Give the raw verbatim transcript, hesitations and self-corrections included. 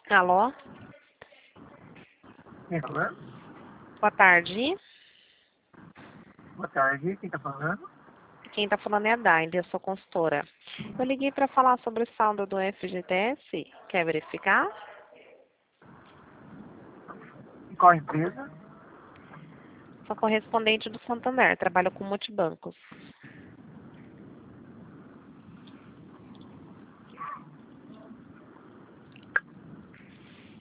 Alô? Quem tá falando? Boa tarde. Boa tarde, quem tá falando? Quem está falando é a Dainde, eu sou consultora. Eu liguei para falar sobre o saldo do F G T S. Quer verificar? E qual empresa? Sou correspondente do Santander, trabalho com multibancos.